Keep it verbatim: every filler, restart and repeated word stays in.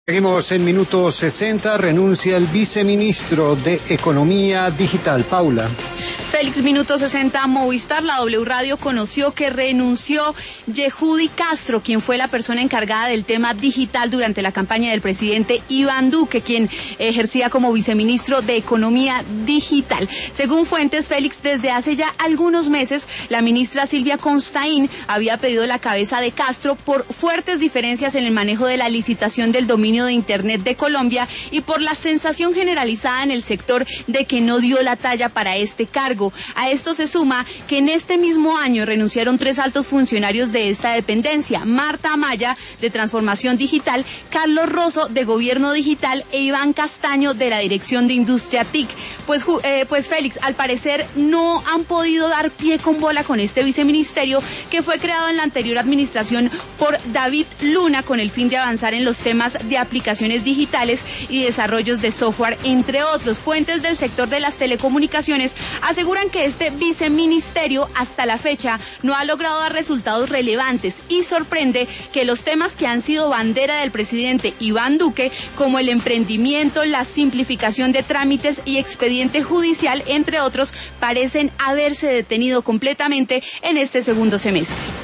Seguimos en minuto sesenta, renuncia el viceministro de Economía Digital. Paula. Félix, minuto sesenta, Movistar, la W Radio conoció que renunció Yehudi Castro, quien fue la persona encargada del tema digital durante la campaña del presidente Iván Duque, quien ejercía como viceministro de Economía Digital. Según fuentes, Félix, desde hace ya algunos meses, la ministra Silvia Constaín había pedido la cabeza de Castro por fuertes diferencias en el manejo de la licitación del dominio de Internet de Colombia y por la sensación generalizada en el sector de que no dio la talla para este cargo. A esto se suma que en este mismo año renunciaron tres altos funcionarios de esta dependencia: Marta Amaya, de Transformación Digital, Carlos Rosso, de Gobierno Digital, e Iván Castaño, de la Dirección de Industria T I C. Pues, eh, pues Félix, al parecer no han podido dar pie con bola con este viceministerio que fue creado en la anterior administración por David Luna con el fin de avanzar en los temas de aplicaciones digitales y desarrollos de software, entre otros. Fuentes del sector de las telecomunicaciones aseguran que este viceministerio hasta la fecha no ha logrado dar resultados relevantes y sorprende que los temas que han sido bandera del presidente Iván Duque, como el emprendimiento, la simplificación de trámites y expediente judicial, entre otros, parecen haberse detenido completamente en este segundo semestre.